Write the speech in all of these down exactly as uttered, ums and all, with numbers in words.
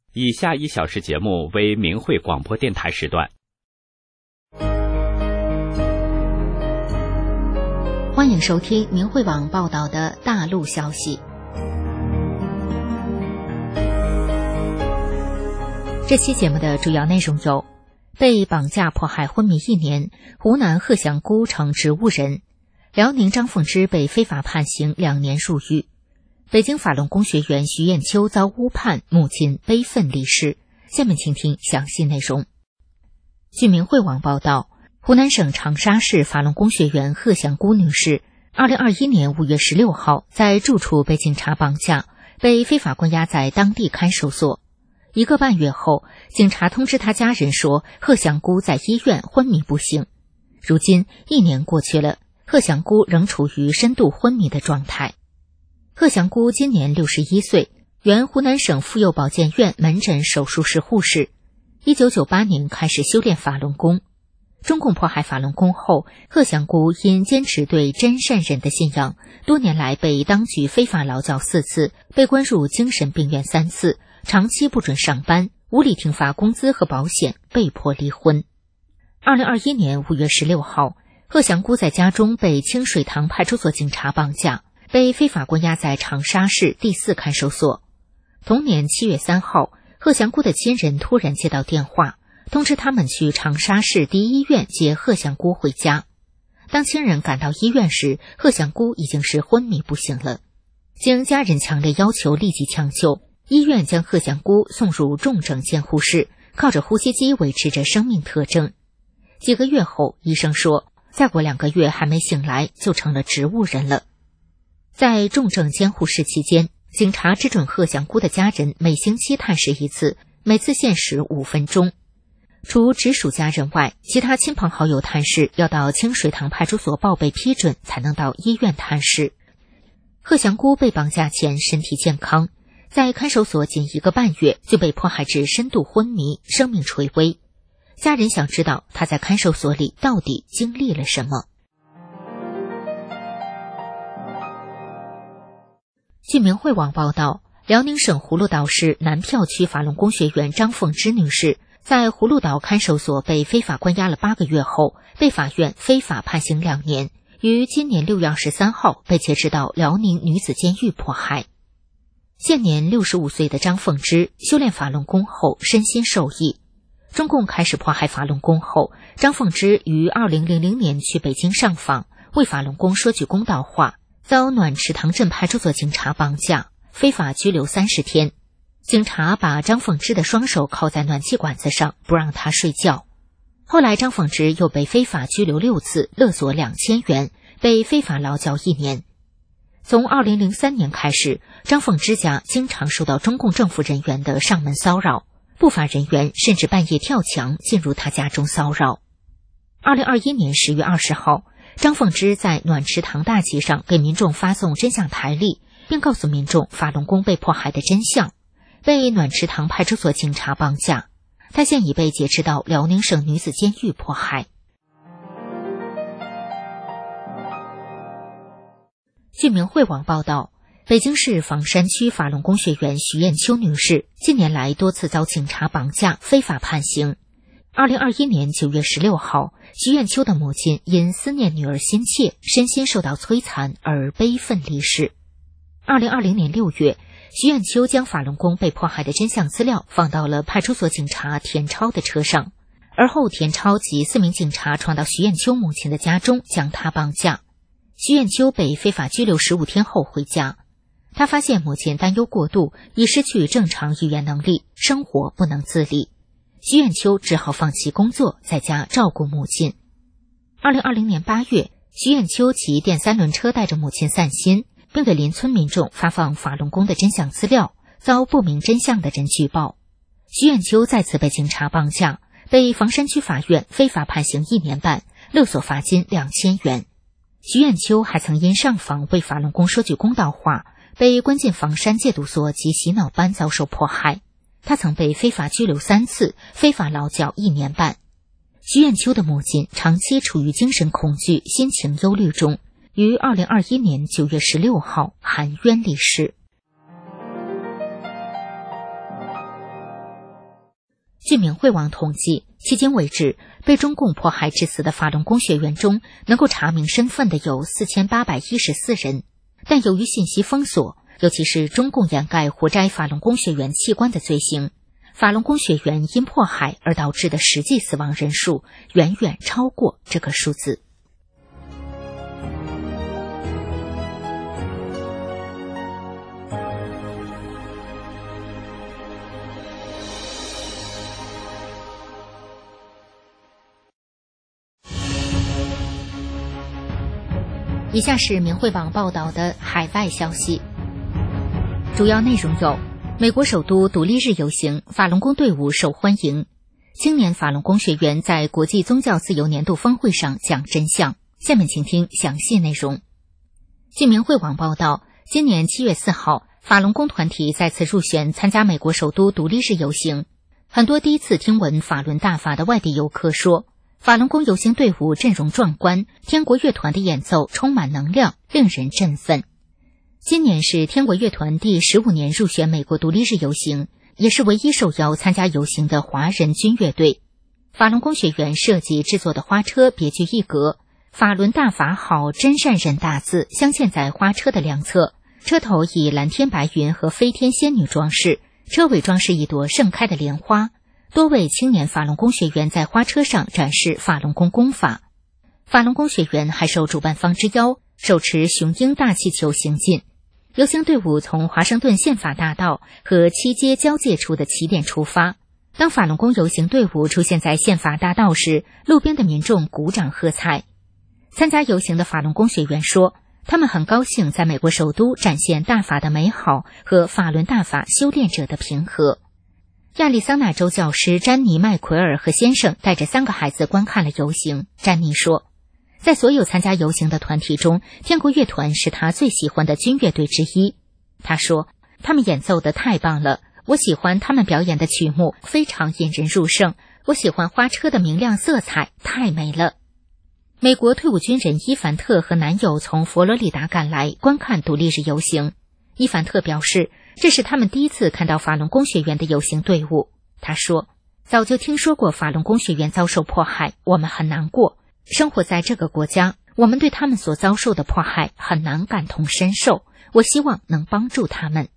以下一小时节目为明慧广播电台时段。 欢迎收听明慧网报道的大陆消息。这期节目的主要内容有：被绑架迫害昏迷一年，湖南鹤翔姑成植物人；辽宁张凤芝被非法判刑两年入狱；北京法轮功学员徐艳秋遭诬判，母亲悲愤离世。下面请听详细内容。据明慧网报道，湖南省长沙市法轮功学员鹤翔姑女士二零二一年五月十六号在住处被警察绑架，被非法关押在当地看守所。一个半月后，警察通知他家人说，鹤翔姑在医院昏迷不醒。如今一年过去了，鹤翔姑仍处于深度昏迷的状态。鹤翔姑今年六十一岁，原湖南省妇幼保健院门诊手术室护士。一九九八年开始修炼法轮功。中共迫害法轮功后，鹤翔姑因坚持对真善忍的信仰，多年来被当局非法劳教四次，被关入精神病院三次，长期不准上班，无理停发工资和保险，被迫离婚。二零二一年五月十六号，鹤翔姑在家中被清水塘派出所警察绑架，被非法关押在长沙市第四看守所。同年七月三号，鹤翔姑的亲人突然接到电话，通知他们去长沙市第一医院接鹤翔姑回家。当亲人赶到医院时，鹤翔姑已经是昏迷不醒了。经家人强烈要求立即抢救，医院将鹤翔姑送入重症监护室，靠着呼吸机维持着生命特征。几个月后，医生说，再过两个月还没醒来，就成了植物人了。在重症监护室期间，警察只准鹤翔姑的家人每星期探视一次，每次限时五分钟。除直属家人外，其他亲朋好友探视要到清水塘派出所报备批准才能到医院探视。鹤翔姑被绑架前身体健康，在看守所仅一个半月就被迫害至深度昏迷，生命垂危。家人想知道他在看守所里到底经历了什么。据明慧网报道，辽宁省葫芦岛市南票区法轮功学员张凤芝女士在葫芦岛看守所被非法关押了八个月后，被法院非法判刑两年，于今年六月二十三号被挟持到辽宁女子监狱迫害。现年六十五岁的张凤芝修炼法轮功后身心受益。中共开始迫害法轮功后，张凤芝于二零零零年去北京上访，为法轮功说句公道话，遭暖池塘镇派出所警察绑架，非法拘留三十天。警察把张凤芝的双手铐在暖气管子上，不让她睡觉。后来张凤芝又被非法拘留六次，勒索两千元，被非法劳教一年。从二零零三年开始，张凤芝家经常受到中共政府人员的上门骚扰，不法人员甚至半夜跳墙进入她家中骚扰。二零二一年十月二十号，张凤芝在暖池塘大街上给民众发送真相台历，并告诉民众法轮功被迫害的真相，被暖池塘派出所警察绑架。她现已被劫持到辽宁省女子监狱迫害。据明慧网报道，北京市房山区法轮功学员徐艳秋女士近年来多次遭警察绑架，非法判刑。二零二一年九月十六号，徐艳秋的母亲因思念女儿心切，身心受到摧残而悲愤离世。二零二零年六月，徐艳秋将法轮功被迫害的真相资料放到了派出所警察田超的车上，而后田超及四名警察闯到徐艳秋母亲的家中，将她绑架。徐艳秋被非法拘留十五天后回家，她发现母亲担忧过度，已失去正常语言能力，生活不能自理。徐艳秋只好放弃工作，在家照顾母亲。二零二零年八月，徐艳秋骑电三轮车带着母亲散心，并给邻村民众发放法轮功的真相资料，遭不明真相的人举报。徐艳秋再次被警察绑架，被房山区法院非法判刑一年半，勒索罚金两千元。徐艳秋还曾因上访为法轮功说句公道话，被关进房山戒毒所及洗脑班遭受迫害。他曾被非法拘留三次，非法劳教一年半。徐艳秋的母亲长期处于精神恐惧、心情忧虑中，于二零二一年九月十六号含冤离世。 据明慧网统计，迄今为止，被中共迫害致死的法轮功学员中，能够查明身份的有四千八百一十四人。但由于信息封锁，尤其是中共掩盖活摘法轮功学员器官的罪行，法轮功学员因迫害而导致的实际死亡人数远远超过这个数字。以下是明慧网报道的海外消息，主要内容有：美国首都独立日游行，法轮功队伍受欢迎；青年法轮功学员在国际宗教自由年度峰会上讲真相。下面请听详细内容。据明慧网报道，今年七月四号，法轮功团体再次入选参加美国首都独立日游行。很多第一次听闻法轮大法的外地游客说，法轮功游行队伍阵容壮观，天国乐团的演奏充满能量，令人振奋。今年是天国乐团第十五年入选美国独立日游行，也是唯一受邀参加游行的华人军乐队。法轮功学员设计制作的花车别具一格，法轮大法好真善忍大字镶嵌在花车的两侧，车头以蓝天白云和飞天仙女装饰，车尾装饰一朵盛开的莲花。多位青年法轮功学员在花车上展示法轮功功法。法轮功学员还受主办方之邀，手持雄鹰大气球行进。游行队伍从华盛顿宪法大道和七街交界处的起点出发。当法轮功游行队伍出现在宪法大道时，路边的民众鼓掌喝彩。参加游行的法轮功学员说，他们很高兴在美国首都展现大法的美好和法轮大法修炼者的平和。亚利桑那州教师詹妮·麦奎尔和先生带着三个孩子观看了游行。詹妮说，在所有参加游行的团体中，天国乐团是他最喜欢的军乐队之一。他说，他们演奏得太棒了，我喜欢他们表演的曲目，非常引人入胜。我喜欢花车的明亮色彩，太美了。美国退伍军人伊凡特和男友从佛罗里达赶来观看独立日游行。伊凡特表示，这是他们第一次看到法轮功学员的游行队伍。他说，早就听说过法轮功学员遭受迫害，我们很难过。生活在这个国家，我们对他们所遭受的迫害很难感同身受。我希望能帮助他们。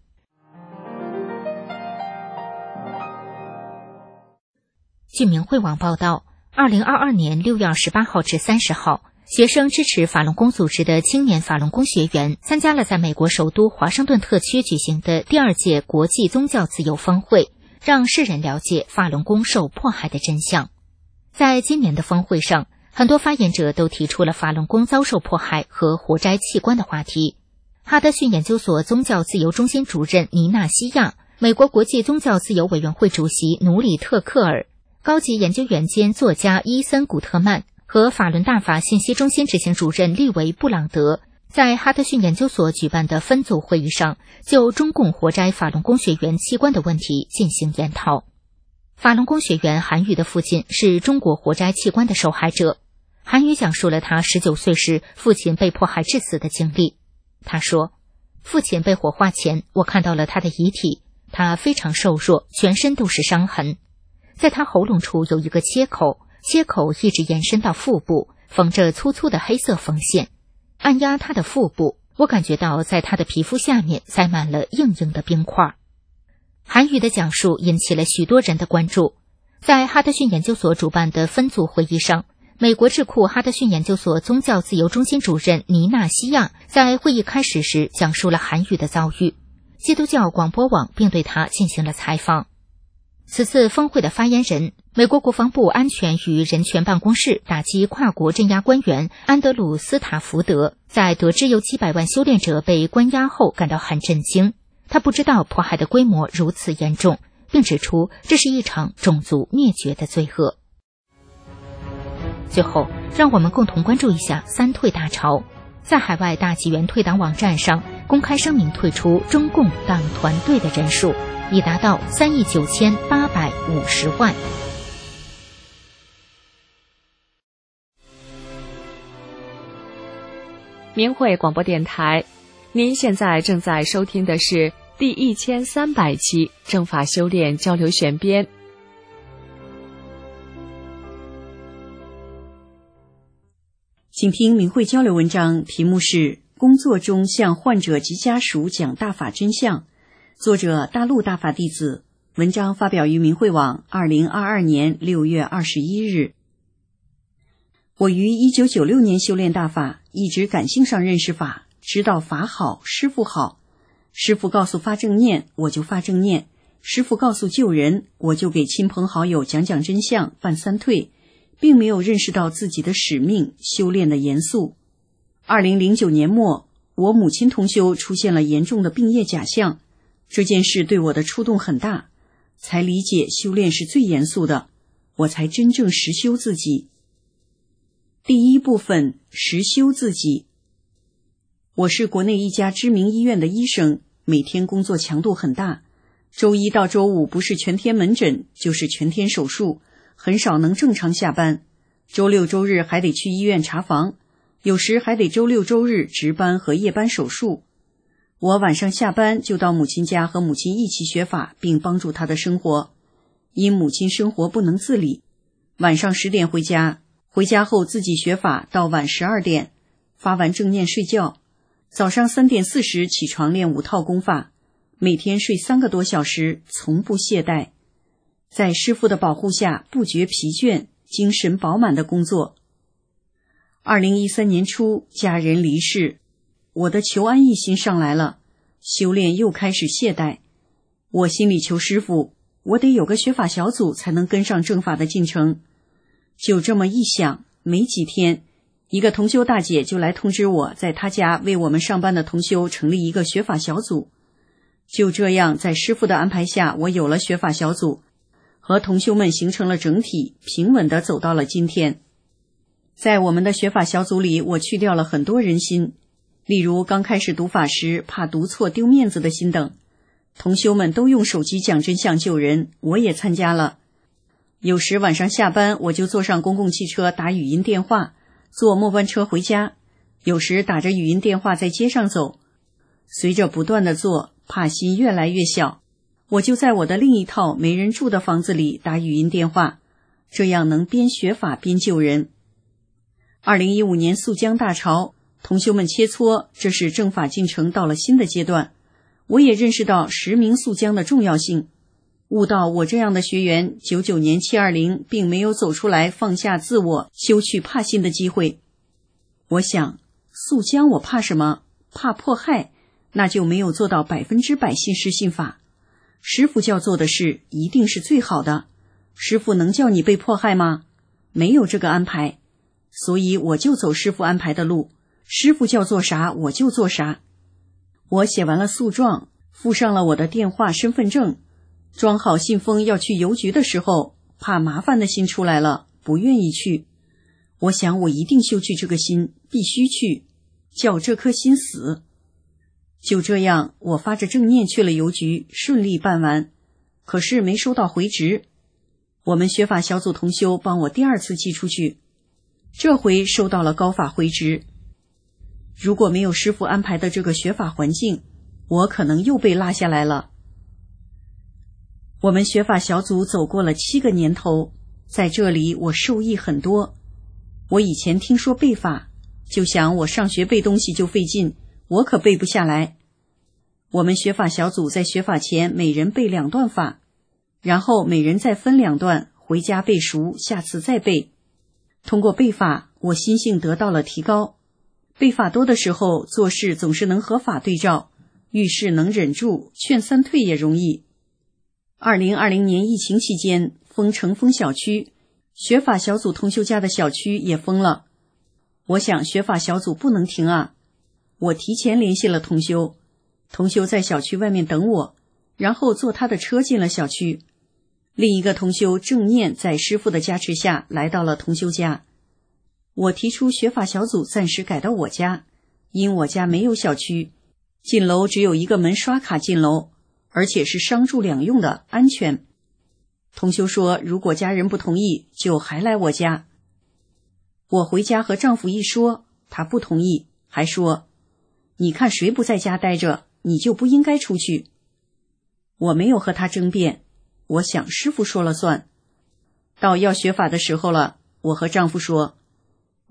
据明慧网报道，二零二二年六月二十八号至三十号，学生支持法轮功组织的青年法轮功学员参加了在美国首都华盛顿特区举行的第二届国际宗教自由峰会，让世人了解法轮功受迫害的真相。在今年的峰会上，很多发言者都提出了法轮功遭受迫害和活摘器官的话题。哈德逊研究所宗教自由中心主任尼娜西亚、美国国际宗教自由委员会主席努里特克尔、高级研究员兼作家伊森古特曼和法轮大法信息中心执行主任利维布朗德在哈德逊研究所举办的分组会议上，就中共活摘法轮功学员器官的问题进行研讨。法轮功学员韩宇的父亲是中国活摘器官的受害者。韩宇讲述了他十九岁时父亲被迫害致死的经历。他说，父亲被火化前，我看到了他的遗体，他非常瘦弱，全身都是伤痕。在他喉咙处有一个切口，切口一直延伸到腹部，缝着粗粗的黑色缝线。按压他的腹部，我感觉到在他的皮肤下面塞满了硬硬的冰块。韩宇的讲述引起了许多人的关注。在哈德逊研究所主办的分组会议上，美国智库哈德逊研究所宗教自由中心主任尼娜西亚在会议开始时讲述了韩宇的遭遇。基督教广播网并对他进行了采访。此次峰会的发言人，美国国防部安全与人权办公室打击跨国镇压官员安德鲁·斯塔福德，在得知有几百万修炼者被关押后感到很震惊。他不知道迫害的规模如此严重，并指出这是一场种族灭绝的罪恶。最后，让我们共同关注一下三退大潮。在海外大纪元退党网站上公开声明退出中共党团队的人数已达到三亿九千八百五十万。 明慧广播电台，您现在正在收听的是第一千三百期正法修炼交流选编。 请听明慧交流文章，题目是工作中向患者及家属讲大法真相，作者大陆大法弟子，文章发表于明慧网二零二二年六月二十一日。我于一九九六年修炼大法，一直感性上认识法，知道法好，师父好，师父告诉发正念，我就发正念，师父告诉救人，我就给亲朋好友讲讲真相，办三退，并没有认识到自己的使命，修炼的严肃。二零零九年末，我母亲同修出现了严重的病业假象，这件事对我的触动很大，才理解修炼是最严肃的，我才真正实修自己。第一部分，实修自己。我是国内一家知名医院的医生，每天工作强度很大，周一到周五不是全天门诊，就是全天手术，很少能正常下班，周六周日还得去医院查房，有时还得周六周日值班和夜班手术。我晚上下班就到母亲家和母亲一起学法，并帮助她的生活。因母亲生活不能自理，晚上十点回家，回家后自己学法到晚十二点，发完正念睡觉，早上三点四十起床练五套功法，每天睡三个多小时，从不懈怠。在师父的保护下，不觉疲倦，精神饱满的工作。二零一三年初，家人离世，我的求安一心上来了，修炼又开始懈怠。我心里求师父，我得有个学法小组才能跟上正法的进程。就这么一想，没几天，一个同修大姐就来通知我，在她家为我们上班的同修成立一个学法小组。就这样，在师父的安排下，我有了学法小组，和同修们形成了整体，平稳地走到了今天。在我们的学法小组里，我去掉了很多人心，例如刚开始读法时怕读错丢面子的心等。同修们都用手机讲真相救人，我也参加了。有时晚上下班，我就坐上公共汽车打语音电话，坐末班车回家，有时打着语音电话在街上走。随着不断的做，怕心越来越小，我就在我的另一套没人住的房子里打语音电话，这样能边学法边救人。二零一五年肃江大潮，同修们切磋，这是正法进程到了新的阶段。我也认识到实名肃江的重要性，悟到我这样的学员九九年七二零并没有走出来放下自我，修去怕心的机会。我想，肃江我怕什么？怕迫害，那就没有做到百分之百信师信法。师父教做的事一定是最好的，师父能叫你被迫害吗？没有这个安排，所以我就走师父安排的路，师父叫做啥我就做啥。我写完了诉状，附上了我的电话身份证，装好信封要去邮局的时候，怕麻烦的心出来了，不愿意去。我想我一定修去这个心，必须去，叫这颗心死。就这样，我发着正念去了邮局，顺利办完，可是没收到回执。我们学法小组同修帮我第二次寄出去，这回收到了高法回执。如果没有师父安排的这个学法环境，我可能又被落下来了。我们学法小组走过了七个年头，在这里我受益很多。我以前听说背法，就想我上学背东西就费劲，我可背不下来。我们学法小组在学法前每人背两段法，然后每人再分两段，回家背熟，下次再背。通过背法，我心性得到了提高。背法多的时候，做事总是能和法对照，遇事能忍住，劝三退也容易。二零二零年疫情期间，封城封小区，学法小组同修家的小区也封了。我想学法小组不能停啊，我提前联系了同修，同修在小区外面等我，然后坐他的车进了小区。另一个同修正念在师父的加持下来到了同修家。我提出学法小组暂时改到我家，因我家没有小区，进楼只有一个门刷卡进楼，而且是商住两用的，安全。同修说如果家人不同意，就还来我家。我回家和丈夫一说，他不同意，还说你看谁不在家待着，你就不应该出去。我没有和他争辩，我想师父说了算。到要学法的时候了，我和丈夫说，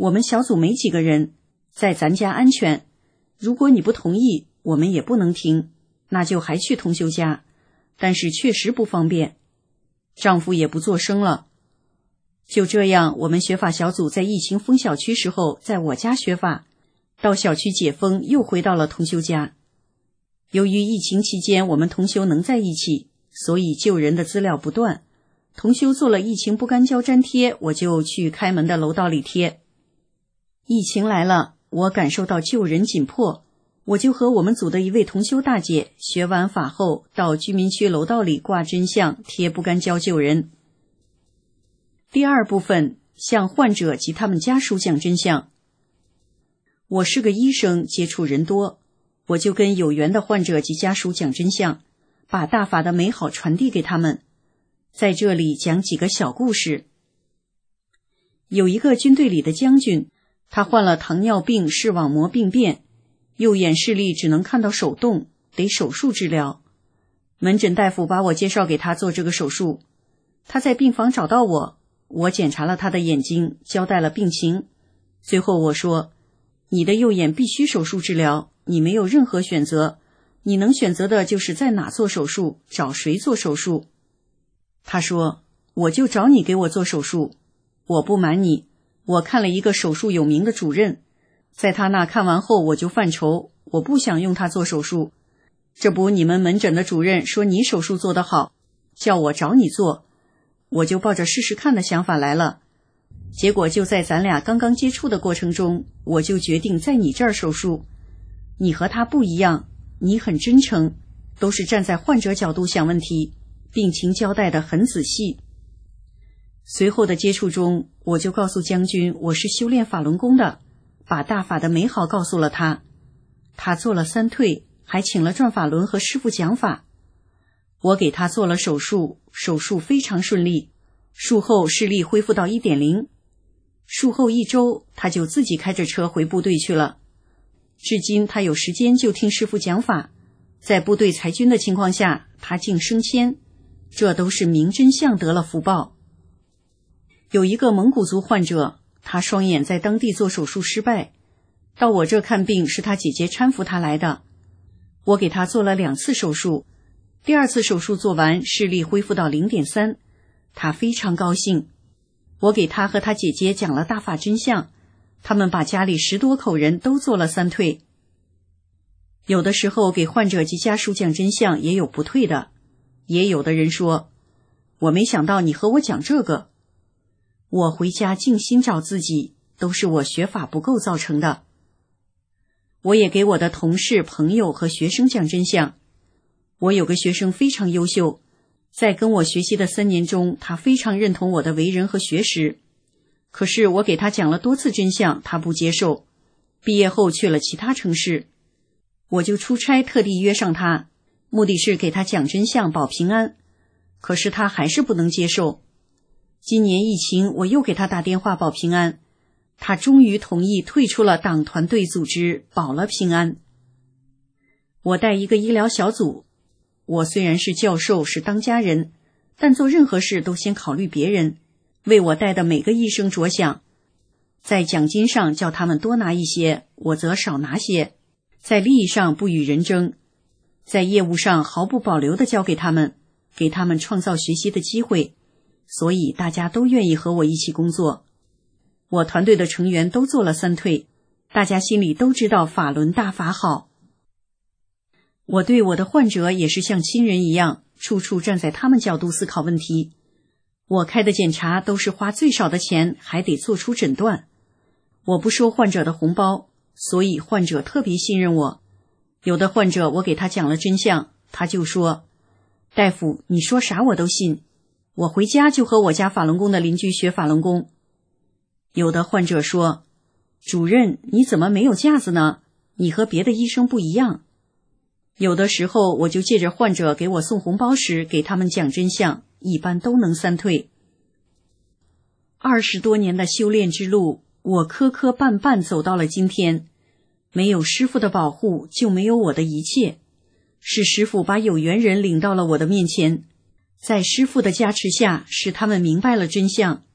我们小组没几个人，在咱家安全，如果你不同意，我们也不能停，那就还去同修家，但是确实不方便。丈夫也不做声了。就这样，我们学法小组在疫情封小区时候在我家学法，到小区解封又回到了同修家。由于疫情期间我们同修能在一起，所以救人的资料不断。同修做了疫情不干胶粘贴，我就去开门的楼道里贴。疫情来了，我感受到救人紧迫，我就和我们组的一位同修大姐学完法后，到居民区楼道里挂真相，贴不干胶救人。第二部分，向患者及他们家属讲真相。我是个医生，接触人多，我就跟有缘的患者及家属讲真相，把大法的美好传递给他们。在这里讲几个小故事。有一个军队里的将军，他患了糖尿病视网膜病变，右眼视力只能看到手动，得手术治疗。门诊大夫把我介绍给他做这个手术。他在病房找到我，我检查了他的眼睛，交代了病情。最后我说，你的右眼必须手术治疗，你没有任何选择，你能选择的就是在哪做手术，找谁做手术。他说，我就找你给我做手术。我不瞒你，我看了一个手术有名的主任，在他那看完后我就犯愁，我不想用他做手术。这不，你们门诊的主任说你手术做得好，叫我找你做，我就抱着试试看的想法来了。结果就在咱俩刚刚接触的过程中，我就决定在你这儿手术。你和他不一样，你很真诚，都是站在患者角度想问题，病情交代得很仔细。随后的接触中，我就告诉将军我是修炼法轮功的，把大法的美好告诉了他。他做了三退，还请了转法轮和师父讲法。我给他做了手术，手术非常顺利，术后视力恢复到 一点零。 术后一周，他就自己开着车回部队去了。至今他有时间就听师父讲法，在部队裁军的情况下，他竟升迁，这都是明真相得了福报。有一个蒙古族患者，他双眼在当地做手术失败，到我这看病是他姐姐搀扶他来的。我给他做了两次手术，第二次手术做完，视力恢复到 零点三， 他非常高兴。我给他和他姐姐讲了大法真相，他们把家里十多口人都做了三退。有的时候给患者及家属讲真相也有不退的，也有的人说，我没想到你和我讲这个。我回家静心找自己，都是我学法不够造成的。我也给我的同事、朋友和学生讲真相。我有个学生非常优秀，在跟我学习的三年中，他非常认同我的为人和学识。可是我给他讲了多次真相，他不接受。毕业后去了其他城市，我就出差特地约上他，目的是给他讲真相保平安。可是他还是不能接受。今年疫情，我又给他打电话保平安，他终于同意退出了党团队组织，保了平安。我带一个医疗小组，我虽然是教授，是当家人，但做任何事都先考虑别人，为我带的每个医生着想。在奖金上叫他们多拿一些，我则少拿些。在利益上不与人争，在业务上毫不保留地交给他们，给他们创造学习的机会，所以大家都愿意和我一起工作。我团队的成员都做了三退，大家心里都知道法轮大法好。我对我的患者也是像亲人一样，处处站在他们角度思考问题。我开的检查都是花最少的钱，还得做出诊断。我不收患者的红包，所以患者特别信任我。有的患者我给他讲了真相，他就说，大夫，你说啥我都信，我回家就和我家法轮功的邻居学法轮功。有的患者说，主任，你怎么没有架子呢？你和别的医生不一样。有的时候我就借着患者给我送红包时给他们讲真相，一般都能三退。二十多年的修炼之路，我磕磕绊绊走到了今天。没有师父的保护，就没有我的一切。是师父把有缘人领到了我的面前，在师父的加持下，使他们明白了真相。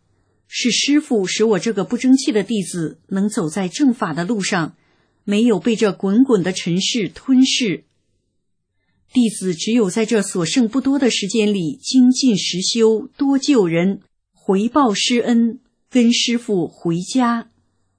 是师父使我这个不争气的弟子能走在正法的路上，没有被这滚滚的尘世吞噬。弟子只有在这所剩不多的时间里精进实修，多救人，回报师恩，跟师父回家。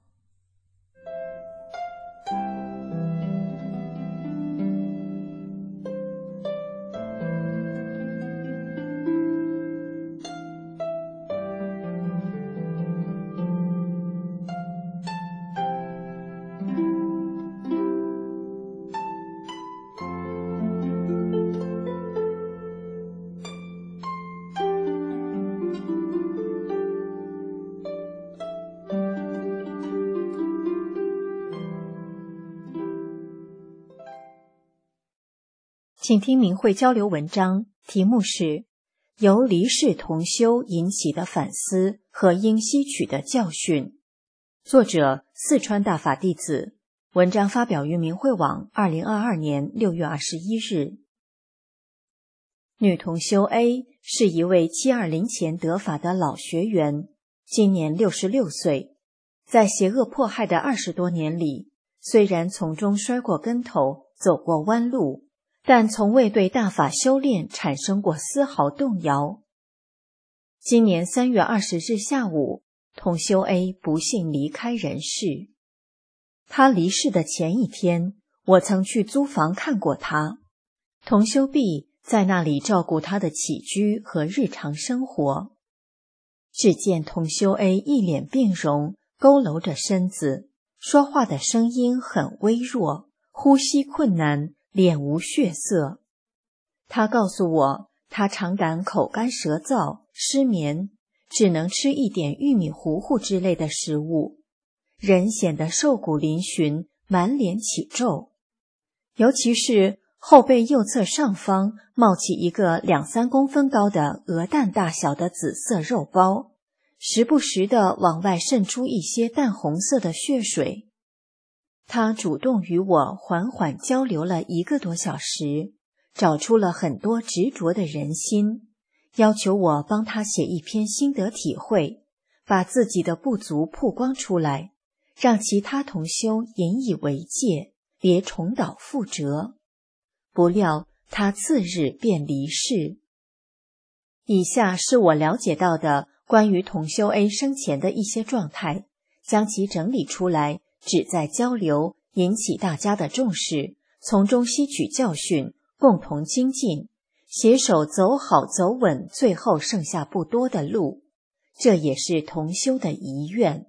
请听明慧交流文章，题目是由离世同修引起的反思和应吸取的教训，作者四川大法弟子，文章发表于明慧网二零二二年六月二十一日。女同修 A 是一位七二零前得法的老学员，今年六十六岁，在邪恶迫害的二十多年里，虽然从中摔过跟头，走过弯路，但从未对大法修炼产生过丝毫动摇。今年三月二十日下午，同修 A 不幸离开人世。他离世的前一天，我曾去租房看过他。同修 B 在那里照顾他的起居和日常生活。只见同修 A 一脸病容，佝偻着身子，说话的声音很微弱，呼吸困难，脸无血色。他告诉我，他常感口干舌燥、失眠，只能吃一点玉米糊糊之类的食物，人显得瘦骨嶙峋，满脸起皱，尤其是后背右侧上方冒起一个两三公分高的鹅蛋大小的紫色肉包，时不时地往外渗出一些淡红色的血水。他主动与我缓缓交流了一个多小时，找出了很多执着的人心，要求我帮他写一篇心得体会，把自己的不足曝光出来，让其他同修引以为戒，别重蹈覆辙。不料他次日便离世。以下是我了解到的关于同修 A 生前的一些状态，将其整理出来，旨在交流，引起大家的重视，从中吸取教训，共同精进，携手走好走稳最后剩下不多的路。这也是同修的遗愿。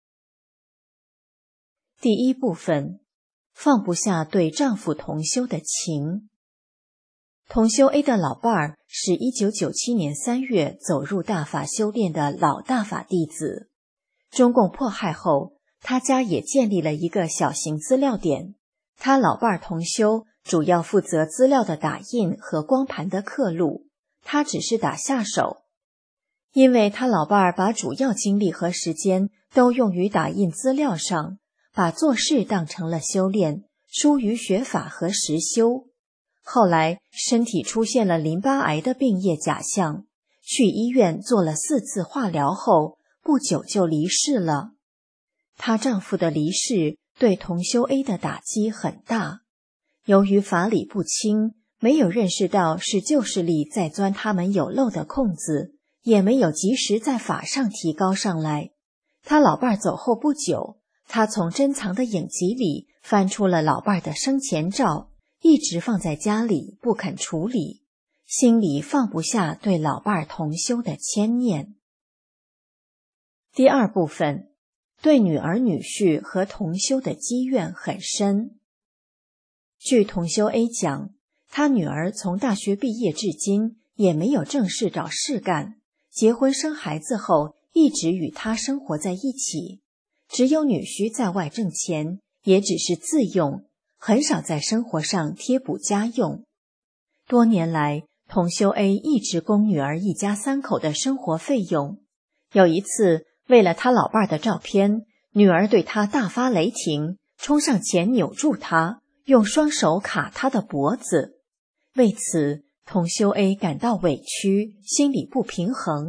第一部分，放不下对丈夫同修的情。同修 A 的老伴儿是一九九七年三月走入大法修炼的老大法弟子。中共迫害后，他家也建立了一个小型资料点，他老伴儿同修主要负责资料的打印和光盘的刻录，他只是打下手。因为他老伴儿把主要精力和时间都用于打印资料上，把做事当成了修炼，疏于学法和实修。后来身体出现了淋巴癌的病业假象，去医院做了四次化疗后，不久就离世了。她丈夫的离世对同修 A 的打击很大，由于法理不清，没有认识到是旧势力在钻他们有漏的空子，也没有及时在法上提高上来。他老伴走后不久，他从珍藏的影集里翻出了老伴的生前照，一直放在家里不肯处理，心里放不下对老伴同修的牵念。第二部分，对女儿女婿和同修的积怨很深。据同修 A 讲，他女儿从大学毕业至今也没有正式找事干，结婚生孩子后一直与他生活在一起，只有女婿在外挣钱，也只是自用，很少在生活上贴补家用。多年来，同修 A 一直供女儿一家三口的生活费用。有一次，为了他老伴的照片，女儿对他大发雷霆，冲上前扭住他，用双手卡他的脖子。为此，同修 A 感到委屈，心里不平衡，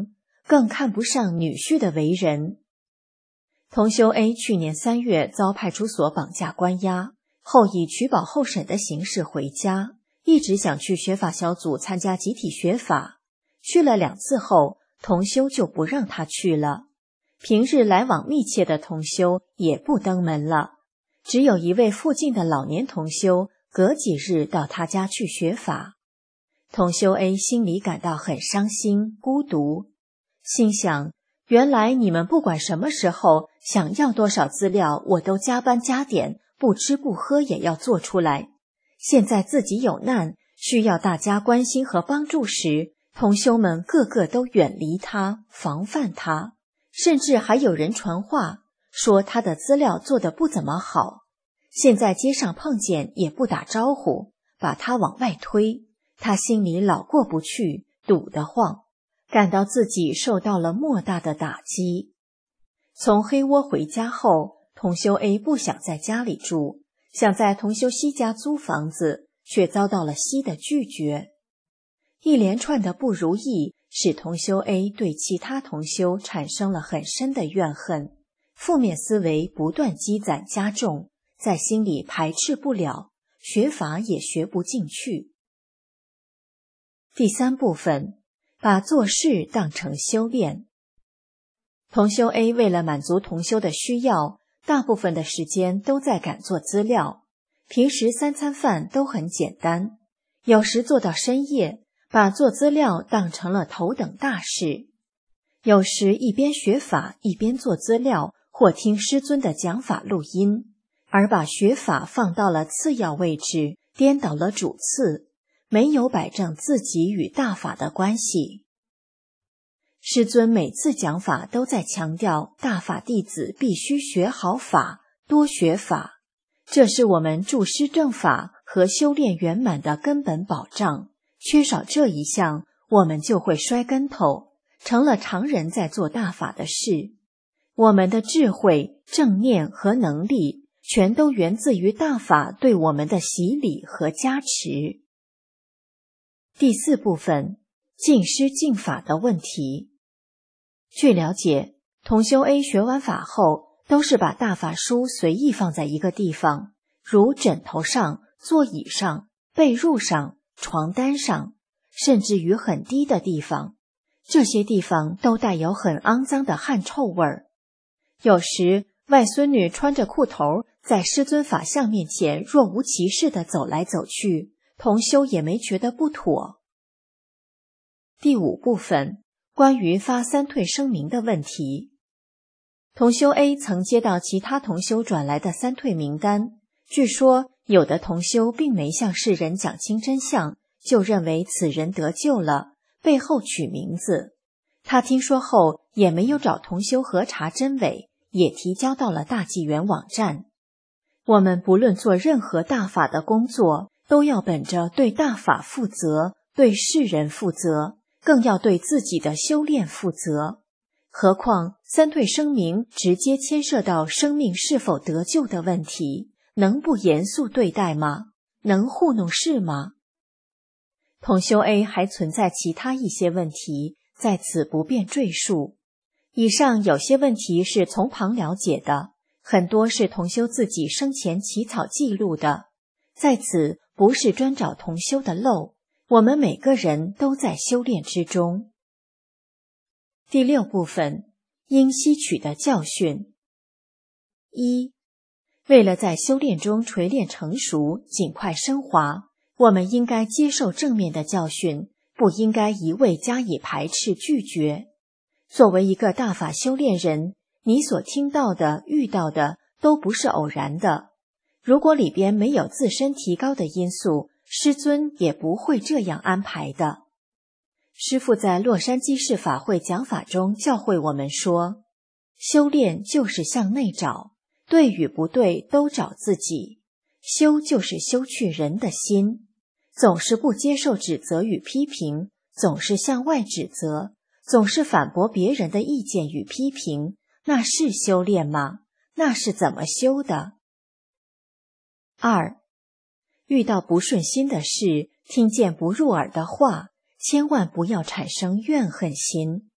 更看不上女婿的为人。同修 A 去年三月遭派出所绑架关押，后以取保候审的形式回家，一直想去学法小组参加集体学法，去了两次后，同修就不让他去了。平日来往密切的同修也不登门了，只有一位附近的老年同修隔几日到他家去学法。同修 A 心里感到很伤心、孤独，心想，原来你们不管什么时候想要多少资料，我都加班加点，不吃不喝也要做出来。现在自己有难，需要大家关心和帮助时，同修们个个都远离他，防范他，甚至还有人传话说他的资料做得不怎么好。现在街上碰见也不打招呼，把他往外推，他心里老过不去，堵得慌，感到自己受到了莫大的打击。从黑窝回家后，同修 A 不想在家里住，想在同修西家租房子，却遭到了西的拒绝。一连串的不如意使同修 A 对其他同修产生了很深的怨恨，负面思维不断积攒加重，在心里排斥不了，学法也学不进去。第三部分，把做事当成修炼。同修 A 为了满足同修的需要，大部分的时间都在赶做资料，平时三餐饭都很简单，有时做到深夜，把做资料当成了头等大事。有时一边学法一边做资料，或听师尊的讲法录音，而把学法放到了次要位置，颠倒了主次，没有摆正自己与大法的关系。师尊每次讲法都在强调大法弟子必须学好法，多学法，这是我们助师正法和修炼圆满的根本保障，缺少这一项，我们就会摔跟头，成了常人在做大法的事。我们的智慧、正念和能力全都源自于大法对我们的洗礼和加持。第四部分，敬师敬法的问题。据了解，同修 A 学完法后，都是把大法书随意放在一个地方，如枕头上、座椅上、被褥上、床单上，甚至于很低的地方，这些地方都带有很肮脏的汗臭味儿。有时外孙女穿着裤头在师尊法像面前若无其事地走来走去，同修也没觉得不妥。第五部分，关于发三退声明的问题。同修 A 曾接到其他同修转来的三退名单，据说有的同修并没向世人讲清真相，就认为此人得救了，背后取名字。他听说后也没有找同修核查真伪，也提交到了大纪元网站。我们不论做任何大法的工作，都要本着对大法负责，对世人负责，更要对自己的修炼负责。何况三退声明直接牵涉到生命是否得救的问题，能不严肃对待吗？能糊弄事吗？同修 A 还存在其他一些问题，在此不便赘述。以上有些问题是从旁了解的，很多是同修自己生前起草记录的，在此不是专找同修的漏，我们每个人都在修炼之中。第六部分，应吸取的教训。一，为了在修炼中锤炼成熟，尽快升华，我们应该接受正面的教训，不应该一味加以排斥拒绝。作为一个大法修炼人，你所听到的、遇到的都不是偶然的。如果里边没有自身提高的因素，师尊也不会这样安排的。师父在洛杉矶市法会讲法中教诲我们说，修炼就是向内找，对与不对都找自己。修就是修去人的心，总是不接受指责与批评，总是向外指责，总是反驳别人的意见与批评，那是修炼吗？那是怎么修的？二，遇到不顺心的事，听见不入耳的话，千万不要产生怨恨心。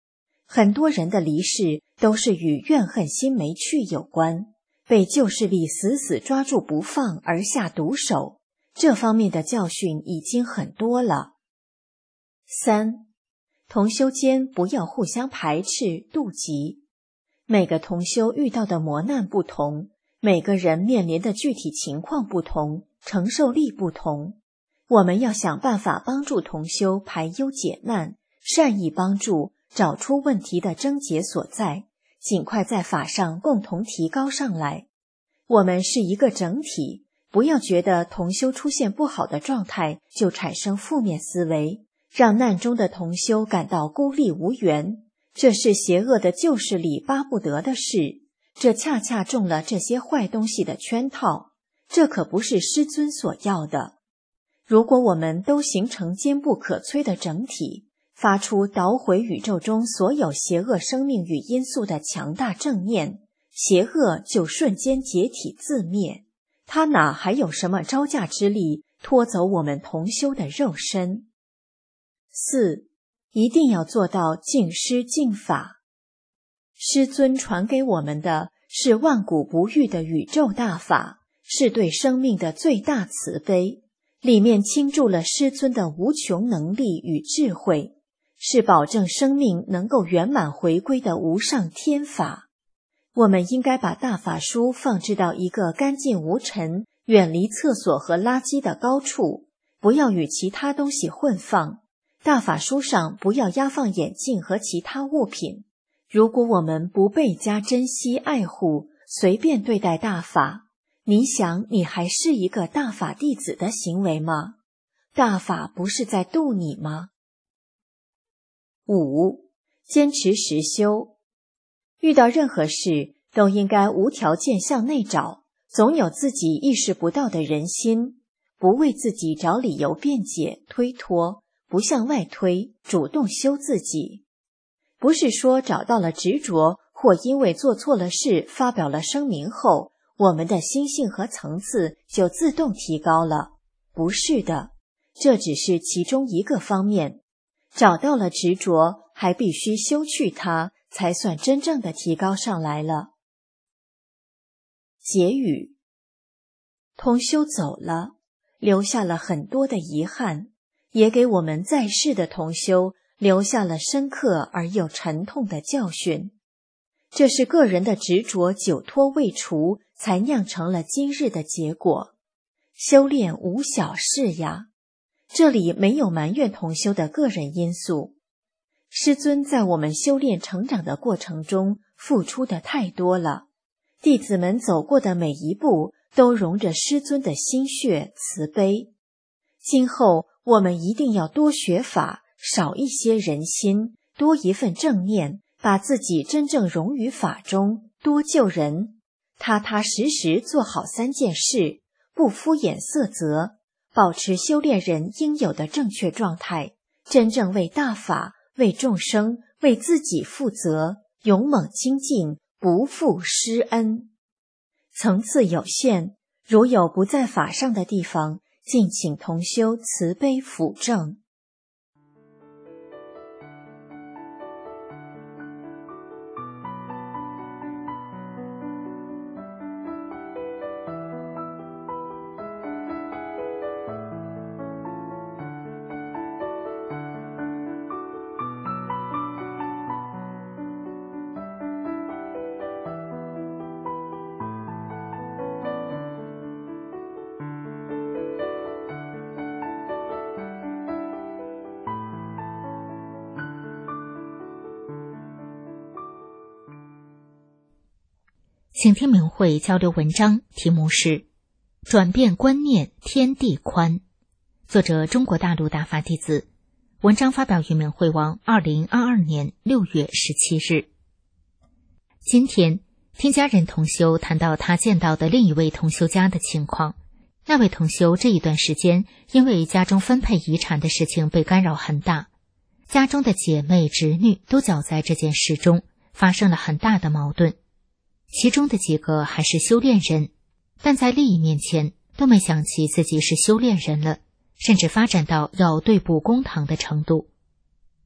很多人的离世都是与怨恨心没去有关，被旧势力死死抓住不放而下毒手，这方面的教训已经很多了。三，同修间不要互相排斥、妒忌。每个同修遇到的磨难不同，每个人面临的具体情况不同，承受力不同。我们要想办法帮助同修排忧解难，善意帮助，找出问题的症结所在，尽快在法上共同提高上来。我们是一个整体，不要觉得同修出现不好的状态就产生负面思维，让难中的同修感到孤立无援，这是邪恶的旧势力巴不得的事，这恰恰中了这些坏东西的圈套，这可不是师尊所要的。如果我们都形成坚不可摧的整体，发出捣毁宇宙中所有邪恶生命与因素的强大正念，邪恶就瞬间解体自灭，它哪还有什么招架之力拖走我们同修的肉身？四，一定要做到敬师敬法。师尊传给我们的是万古不渝的宇宙大法，是对生命的最大慈悲，里面倾注了师尊的无穷能力与智慧，是保证生命能够圆满回归的无上天法。我们应该把大法书放置到一个干净无尘、远离厕所和垃圾的高处，不要与其他东西混放。大法书上不要压放眼镜和其他物品。如果我们不倍加珍惜爱护，随便对待大法，你想你还是一个大法弟子的行为吗？大法不是在度你吗？五，坚持实修。遇到任何事都应该无条件向内找，总有自己意识不到的人心，不为自己找理由辩解推脱，不向外推，主动修自己。不是说找到了执着，或因为做错了事发表了声明后，我们的心性和层次就自动提高了。不是的，这只是其中一个方面。找到了执着，还必须修去它，才算真正的提高上来了。结语：同修走了，留下了很多的遗憾，也给我们在世的同修留下了深刻而又沉痛的教训。这是个人的执着久拖未除，才酿成了今日的结果。修炼无小事呀，这里没有埋怨同修的个人因素。师尊在我们修炼成长的过程中付出的太多了，弟子们走过的每一步都融着师尊的心血慈悲。今后我们一定要多学法，少一些人心，多一份正念，把自己真正融于法中，多救人，踏踏实实做好三件事，不敷衍塞责，保持修炼人应有的正确状态，真正为大法、为众生、为自己负责，勇猛精进，不负师恩。层次有限，如有不在法上的地方，敬请同修慈悲辅正。 请听明慧交流文章，题目是转变观念，天地宽。作者中国大陆大法弟子，文章发表于明慧网二零二二年六月十七日。今天听家人同修谈到他见到的另一位同修家的情况。那位同修这一段时间因为家中分配遗产的事情被干扰很大，家中的姐妹侄女都搅在这件事中，发生了很大的矛盾。其中的几个还是修炼人，但在利益面前都没想起自己是修炼人了，甚至发展到要对簿公堂的程度。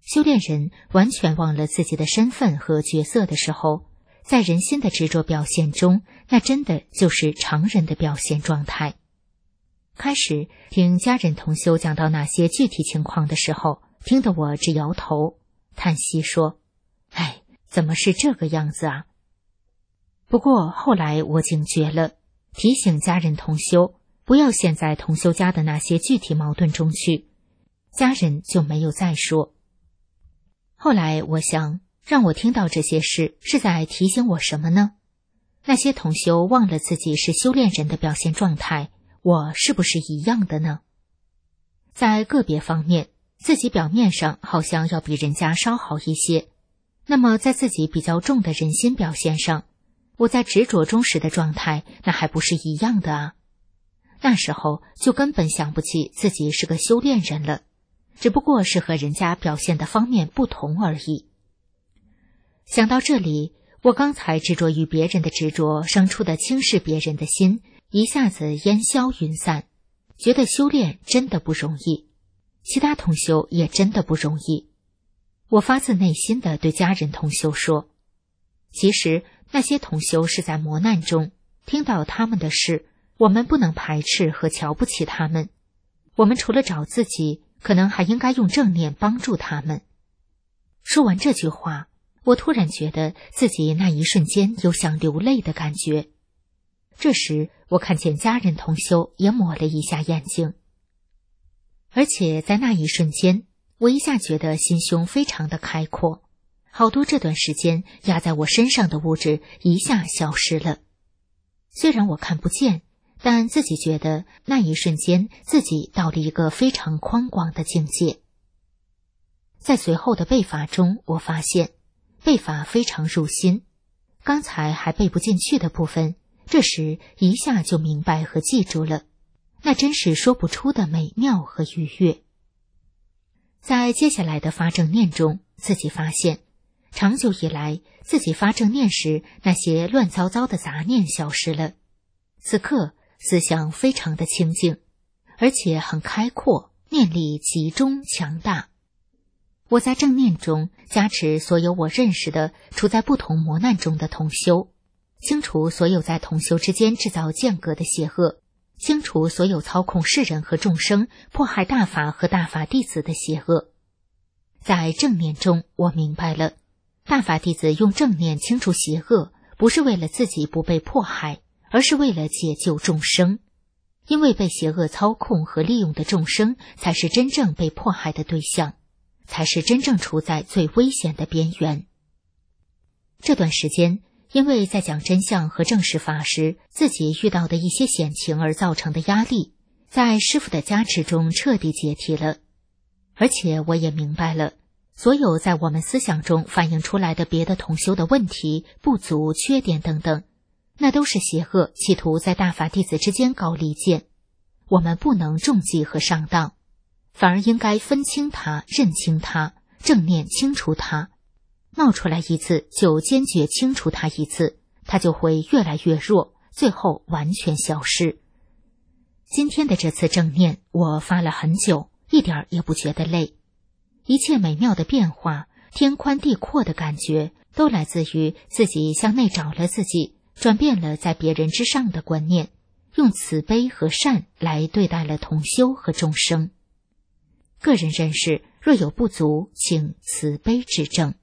修炼人完全忘了自己的身份和角色的时候，在人心的执着表现中，那真的就是常人的表现状态。开始听家人同修讲到那些具体情况的时候，听得我直摇头，叹息说：哎，怎么是这个样子啊？不过后来我警觉了，提醒家人同修不要陷在同修家的那些具体矛盾中去，家人就没有再说。后来我想，让我听到这些事是在提醒我什么呢？那些同修忘了自己是修炼人的表现状态，我是不是一样的呢？在个别方面，自己表面上好像要比人家稍好一些，那么在自己比较重的人心表现上，我在执着中时的状态，那还不是一样的啊。那时候就根本想不起自己是个修炼人了，只不过是和人家表现的方面不同而已。想到这里，我刚才执着于别人的执着生出的轻视别人的心一下子烟消云散，觉得修炼真的不容易，其他同修也真的不容易。我发自内心地对家人同修说，其实那些同修是在磨难中，听到他们的事，我们不能排斥和瞧不起他们，我们除了找自己，可能还应该用正念帮助他们。说完这句话，我突然觉得自己那一瞬间有想流泪的感觉。这时我看见家人同修也抹了一下眼睛，而且在那一瞬间，我一下觉得心胸非常的开阔，好多这段时间压在我身上的物质一下消失了。虽然我看不见，但自己觉得那一瞬间自己到了一个非常宽广的境界。在随后的背法中，我发现背法非常入心，刚才还背不进去的部分，这时一下就明白和记住了，那真是说不出的美妙和愉悦。在接下来的发正念中，自己发现长久以来自己发正念时那些乱糟糟的杂念消失了，此刻思想非常的清净，而且很开阔，念力集中强大。我在正念中加持所有我认识的处在不同磨难中的同修，清除所有在同修之间制造间隔的邪恶，清除所有操控世人和众生迫害大法和大法弟子的邪恶。在正念中，我明白了，大法弟子用正念清除邪恶，不是为了自己不被迫害，而是为了解救众生。因为被邪恶操控和利用的众生才是真正被迫害的对象，才是真正处在最危险的边缘。这段时间，因为在讲真相和正视法时自己遇到的一些险情而造成的压力，在师父的加持中彻底解体了。而且我也明白了，所有在我们思想中反映出来的别的同修的问题、不足、缺点等等，那都是邪恶企图在大法弟子之间搞离间。我们不能中计和上当，反而应该分清它、认清它，正念清除它。冒出来一次就坚决清除它一次，它就会越来越弱，最后完全消失。今天的这次正念，我发了很久，一点也不觉得累。一切美妙的变化，天宽地阔的感觉，都来自于自己向内找了自己，转变了在别人之上的观念，用慈悲和善来对待了同修和众生。个人认识若有不足，请慈悲指正。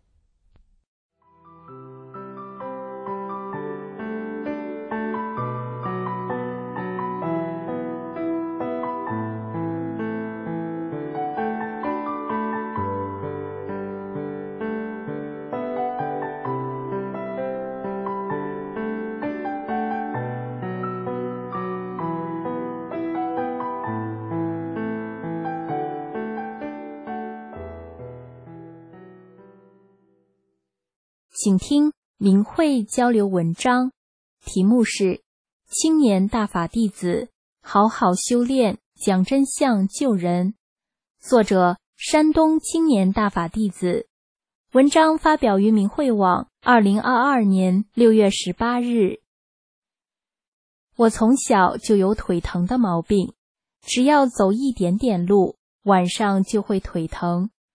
请听明慧交流文章，题目是青年大法弟子好好修炼，讲真相救人，作者山东青年大法弟子。文章发表于明慧网二零二二年六月十八日。我从小就有腿疼的毛病，只要走一点点路，晚上就会腿疼。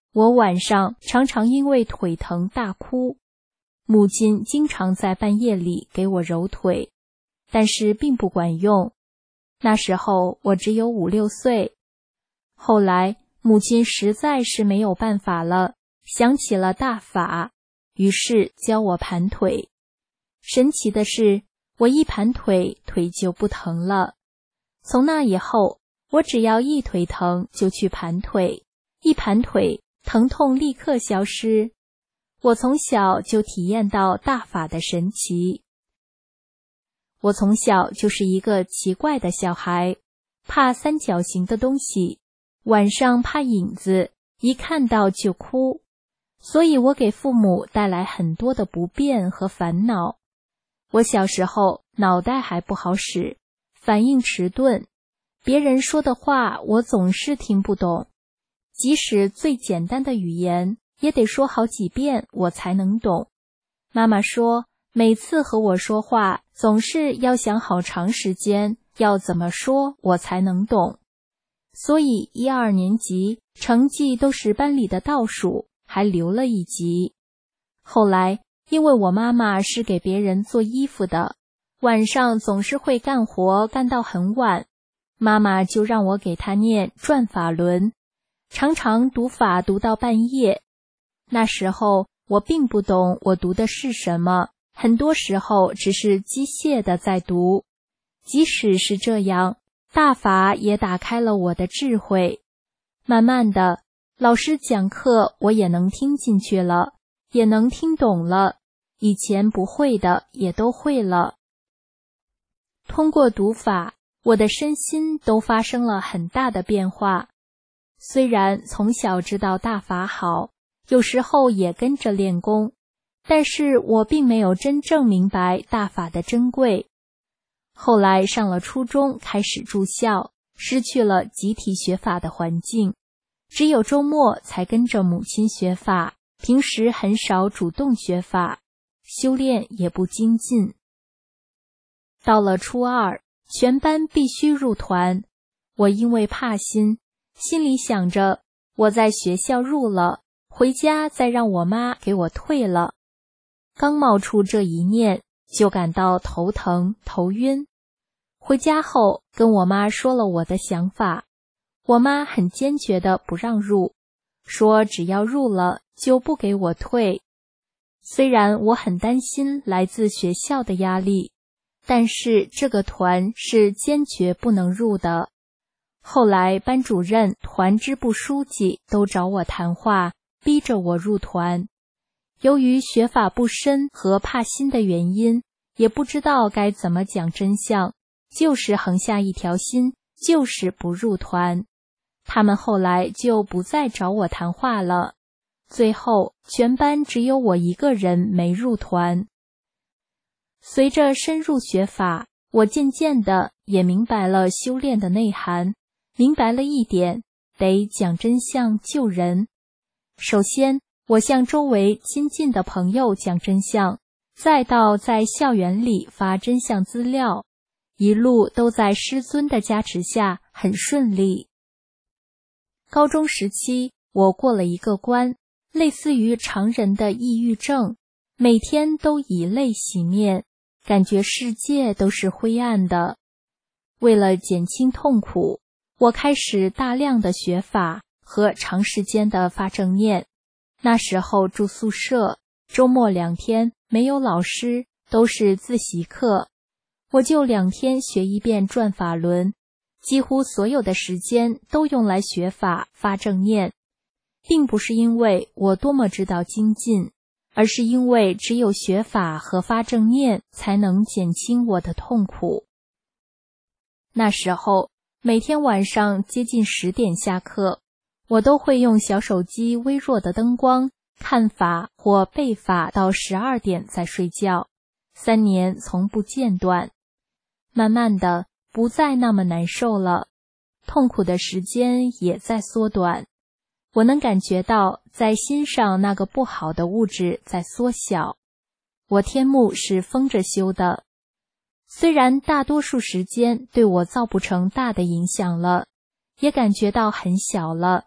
我晚上常常因为腿疼大哭，母亲经常在半夜里给我揉腿，但是并不管用。那时候我只有五六岁。后来母亲实在是没有办法了，想起了大法，于是教我盘腿。神奇的是，我一盘腿，腿就不疼了。从那以后，我只要一腿疼就去盘腿，一盘腿，疼痛立刻消失。我从小就体验到大法的神奇。我从小就是一个奇怪的小孩，怕三角形的东西，晚上怕影子，一看到就哭，所以我给父母带来很多的不便和烦恼。我小时候脑袋还不好使，反应迟钝，别人说的话我总是听不懂，即使最简单的语言也得说好几遍我才能懂。妈妈说，每次和我说话总是要想好长时间，要怎么说我才能懂。所以一二年级成绩都是班里的倒数，还留了一级。后来因为我妈妈是给别人做衣服的，晚上总是会干活干到很晚，妈妈就让我给她念转法轮，常常读法读到半夜。那时候我并不懂我读的是什么，很多时候只是机械的在读。即使是这样，大法也打开了我的智慧。慢慢的，老师讲课我也能听进去了，也能听懂了，以前不会的也都会了。通过读法，我的身心都发生了很大的变化。虽然从小知道大法好，有时候也跟着练功，但是我并没有真正明白大法的珍贵。后来上了初中，开始住校，失去了集体学法的环境，只有周末才跟着母亲学法，平时很少主动学法，修炼也不精进。到了初二，全班必须入团，我因为怕新，心里想着我在学校入了，回家再让我妈给我退了。刚冒出这一念，就感到头疼头晕。回家后跟我妈说了我的想法，我妈很坚决的不让入，说只要入了就不给我退。虽然我很担心来自学校的压力，但是这个团是坚决不能入的。后来班主任、团支部书记都找我谈话，逼着我入团。由于学法不深和怕新的原因，也不知道该怎么讲真相，就是横下一条心，就是不入团。他们后来就不再找我谈话了。最后全班只有我一个人没入团。随着深入学法，我渐渐的也明白了修炼的内涵，明白了一点，得讲真相救人。首先，我向周围亲近的朋友讲真相，再到在校园里发真相资料，一路都在师尊的加持下很顺利。高中时期，我过了一个关，类似于常人的抑郁症，每天都以泪洗面，感觉世界都是灰暗的。为了减轻痛苦，我开始大量的学法和长时间的发正念。那时候住宿舍，周末两天没有老师，都是自习课，我就两天学一遍转法轮，几乎所有的时间都用来学法发正念。并不是因为我多么知道精进，而是因为只有学法和发正念才能减轻我的痛苦。那时候每天晚上接近十点下课，我都会用小手机微弱的灯光看法或背法到十二点再睡觉，三年从不间断。慢慢的不再那么难受了，痛苦的时间也在缩短。我能感觉到在心上那个不好的物质在缩小。我天目是封着修的，虽然大多数时间对我造不成大的影响了，也感觉到很小了，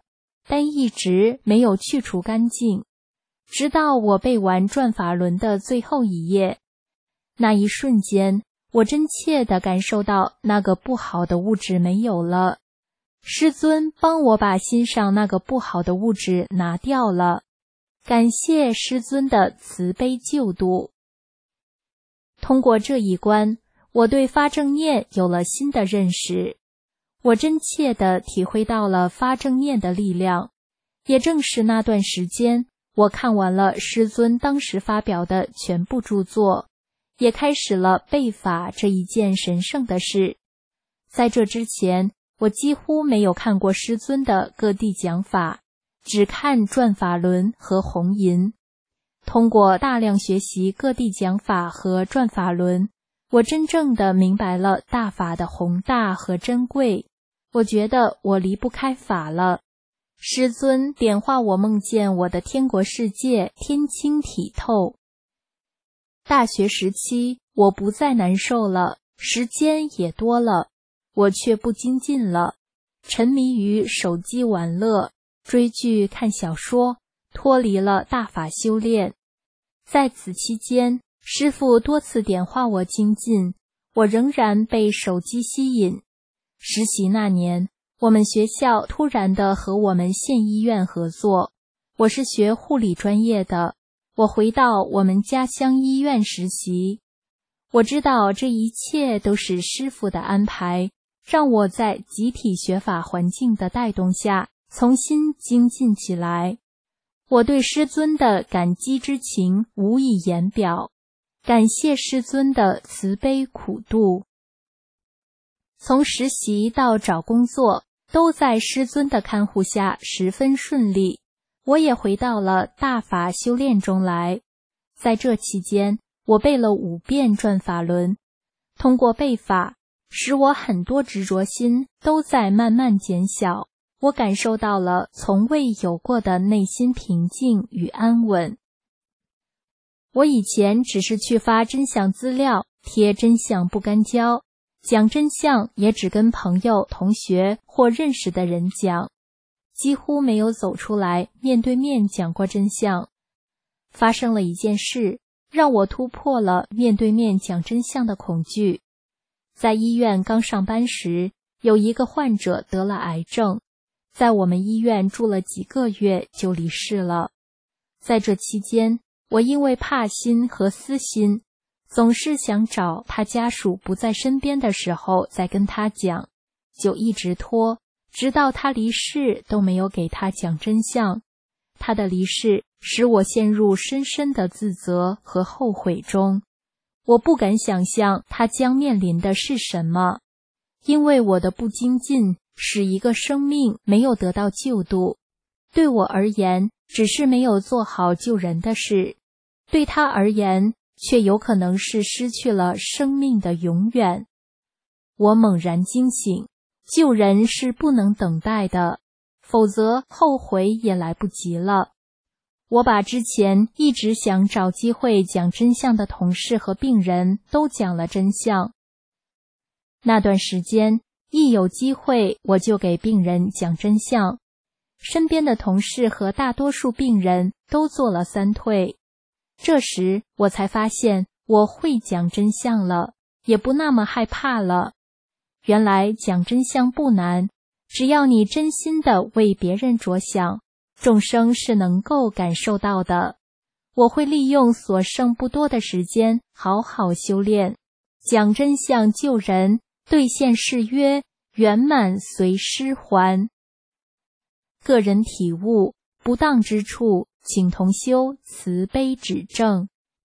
但一直没有去除干净。直到我背完转法轮的最后一页，那一瞬间，我真切地感受到那个不好的物质没有了。师尊帮我把心上那个不好的物质拿掉了，感谢师尊的慈悲救度。通过这一关，我对发正念有了新的认识，我真切地体会到了发正念的力量。也正是那段时间，我看完了师尊当时发表的全部著作，也开始了背法这一件神圣的事。在这之前，我几乎没有看过师尊的各地讲法，只看转法轮和红银。通过大量学习各地讲法和转法轮，我真正的明白了大法的宏大和珍贵。我觉得我离不开法了。师尊点化我，梦见我的天国世界天清体透。大学时期，我不再难受了，时间也多了，我却不精进了，沉迷于手机玩乐、追剧、看小说，脱离了大法修炼。在此期间，师父多次点化我精进，我仍然被手机吸引。实习那年，我们学校突然的和我们县医院合作，我是学护理专业的，我回到我们家乡医院实习。我知道这一切都是师父的安排，让我在集体学法环境的带动下重新精进起来。我对师尊的感激之情无以言表，感谢师尊的慈悲苦度。从实习到找工作，都在师尊的看护下十分顺利。我也回到了大法修炼中来。在这期间，我背了五遍转法轮，通过背法，使我很多执着心都在慢慢减小。我感受到了从未有过的内心平静与安稳。我以前只是去发真相资料，贴真相不干胶，讲真相也只跟朋友、同学或认识的人讲，几乎没有走出来面对面讲过真相。发生了一件事，让我突破了面对面讲真相的恐惧。在医院刚上班时，有一个患者得了癌症，在我们医院住了几个月就离世了。在这期间，我因为怕心和私心，总是想找他家属不在身边的时候再跟他讲，就一直拖，直到他离世都没有给他讲真相。他的离世使我陷入深深的自责和后悔中，我不敢想象他将面临的是什么，因为我的不精进使一个生命没有得到救度，对我而言只是没有做好救人的事，对他而言却有可能是失去了生命的永远。我猛然惊醒，救人是不能等待的，否则后悔也来不及了。我把之前一直想找机会讲真相的同事和病人都讲了真相。那段时间，一有机会我就给病人讲真相，身边的同事和大多数病人都做了三退。这时我才发现我会讲真相了，也不那么害怕了。原来讲真相不难，只要你真心的为别人着想，众生是能够感受到的。我会利用所剩不多的时间好好修炼，讲真相救人，兑现誓约，圆满随师还。个人体悟，不当之处，请同修慈悲指正。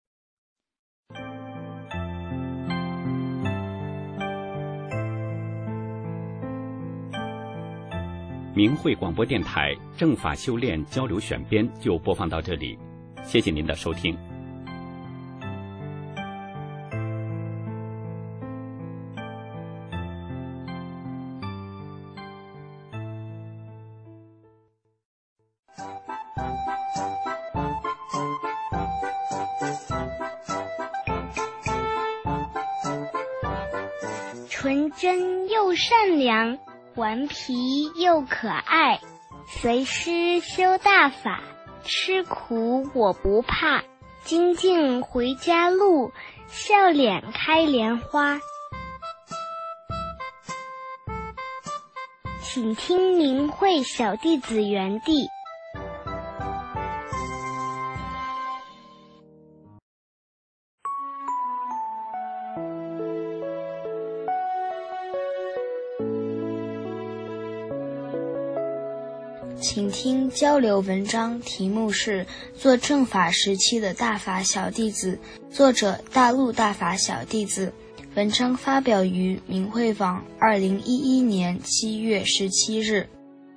明慧广播电台正法修炼交流选编就播放到这里，谢谢您的收听。 纯真又善良，顽皮又可爱， 随师修大法，吃苦我不怕。精进回家路，笑脸开莲花。请听明慧小弟子园地。请听交流文章，题目是做正法时期的大法小弟子，作者大陆大法小弟子。文章发表于明慧网二零一一年七月十七日。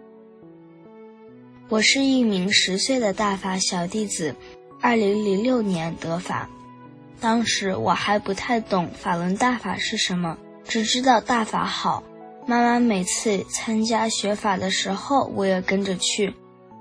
我是一名十岁的大法小弟子，二零零六年得法。当时我还不太懂法轮大法是什么，只知道大法好。妈妈每次参加学法的时候，我也跟着去。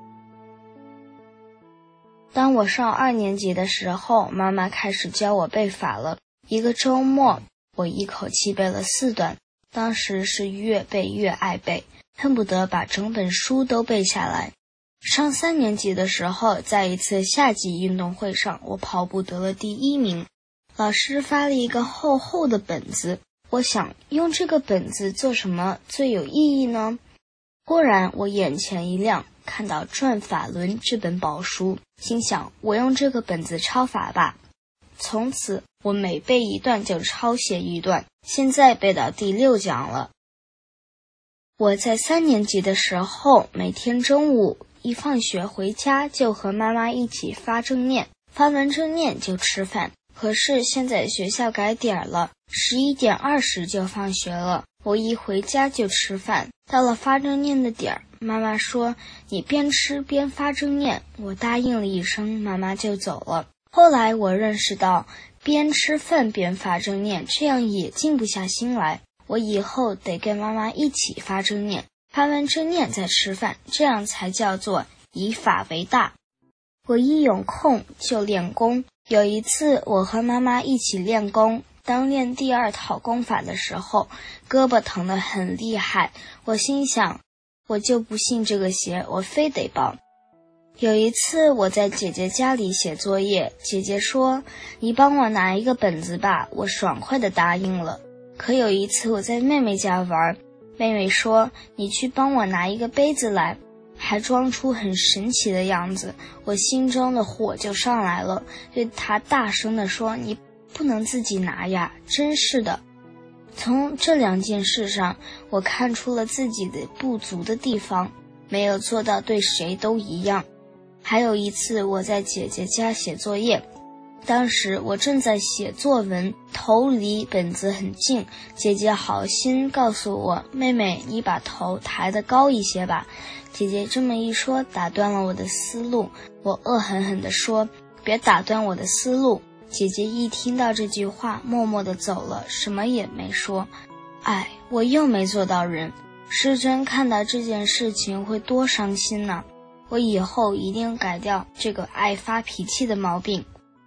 当我上二年级的时候，妈妈开始教我背法了。一个周末，我一口气背了四段，当时是越背越爱背，恨不得把整本书都背下来。上三年级的时候，在一次夏季运动会上，我跑步得了第一名。老师发了一个厚厚的本子，我想用这个本子做什么最有意义呢？忽然我眼前一亮，看到《转法轮》这本宝书，心想我用这个本子抄法吧。从此我每背一段就抄写一段，现在背到第六讲了。我在三年级的时候，每天中午一放学回家就和妈妈一起发正念，发完正念就吃饭。可是现在学校改点了，十一点二十就放学了，我一回家就吃饭。到了发正念的点儿，妈妈说你边吃边发正念，我答应了一声，妈妈就走了。后来我认识到边吃饭边发正念，这样也静不下心来，我以后得跟妈妈一起发正念，发完正念再吃饭，这样才叫做以法为大。我一有空就练功，有一次我和妈妈一起练功，当练第二套功法的时候，胳膊疼得很厉害，我心想我就不信这个邪，我非得报。有一次我在姐姐家里写作业，姐姐说你帮我拿一个本子吧，我爽快地答应了。可有一次我在妹妹家玩，妹妹说你去帮我拿一个杯子来，还装出很神奇的样子，我心中的火就上来了，对她大声地说你不能自己拿呀，真是的。从这两件事上，我看出了自己的不足的地方，没有做到对谁都一样。还有一次我在姐姐家写作业，当时我正在写作文，头离本子很近，姐姐好心告诉我，妹妹你把头抬得高一些吧。姐姐这么一说，打断了我的思路，我恶狠狠地说别打断我的思路。姐姐一听到这句话，默默地走了，什么也没说。哎，我又没做到人，师尊看到这件事情会多伤心呢。我以后一定改掉这个爱发脾气的毛病。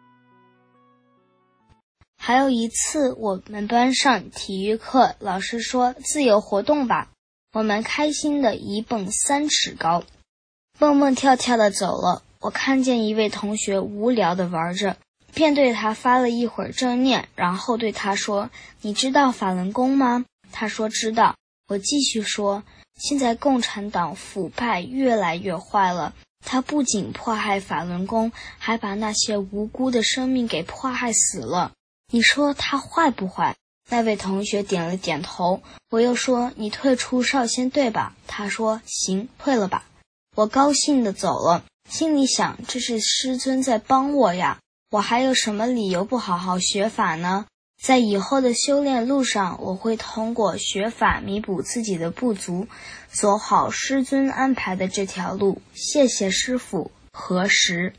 还有一次我们班上体育课，老师说自由活动吧，我们开心的一蹦三尺高，蹦蹦跳跳的走了。我看见一位同学无聊的玩着，便对他发了一会儿正念，然后对他说你知道法轮功吗？他说知道。我继续说现在共产党腐败越来越坏了，他不仅迫害法轮功，还把那些无辜的生命给迫害死了，你说他坏不坏？那位同学点了点头。我又说你退出少先队吧，他说行，退了吧。我高兴地走了，心里想这是师尊在帮我呀，我还有什么理由不好好学法呢？在以后的修炼路上，我会通过学法弥补自己的不足，走好师尊安排的这条路。谢谢师父，何时？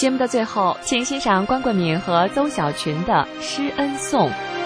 节目的最后，请欣赏关桂敏和邹小群的《施恩颂》。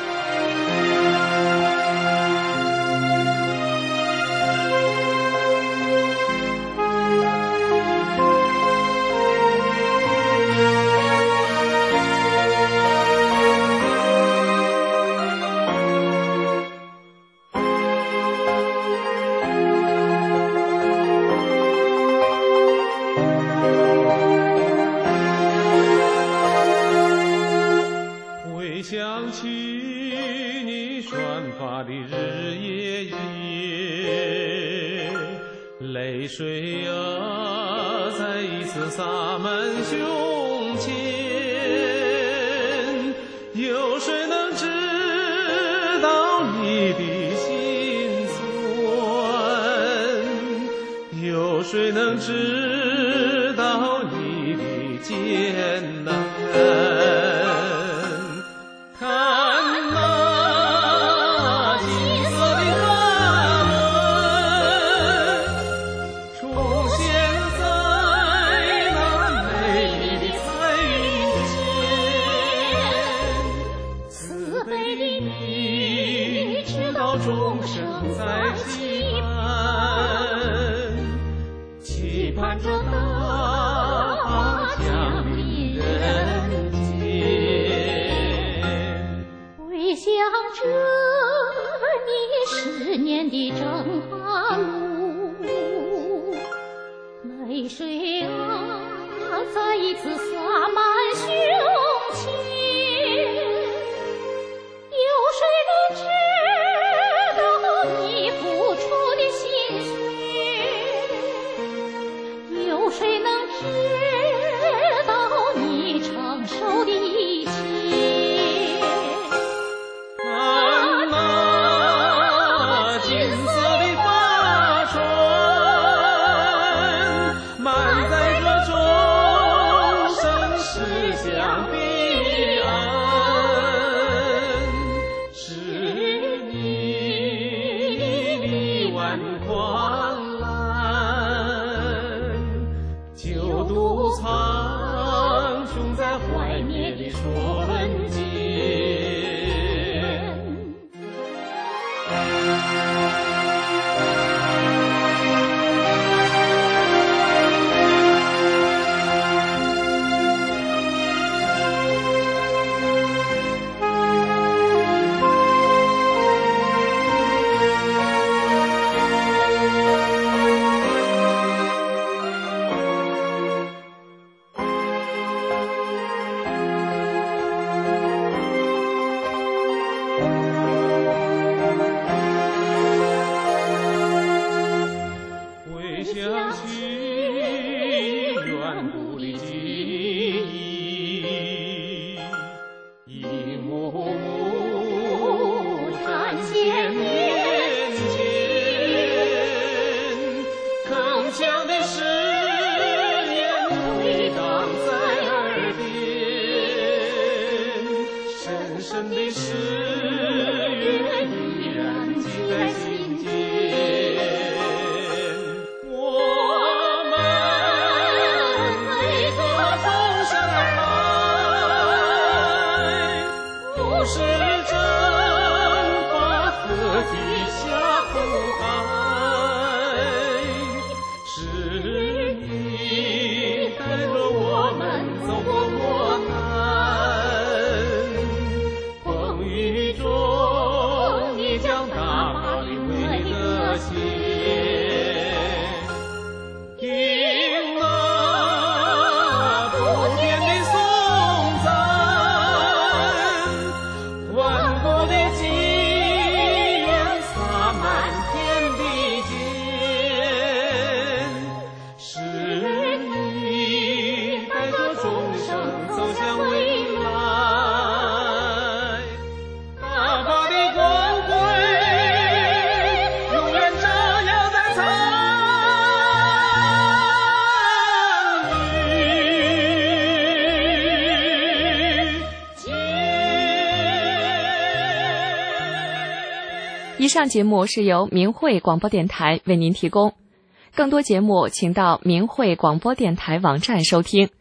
以上节目是由明慧广播电台为您提供，更多节目请到明慧广播电台网站收听。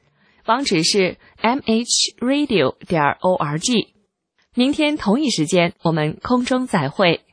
网址是 m h radio 点 org。明天同一时间，我们空中再会。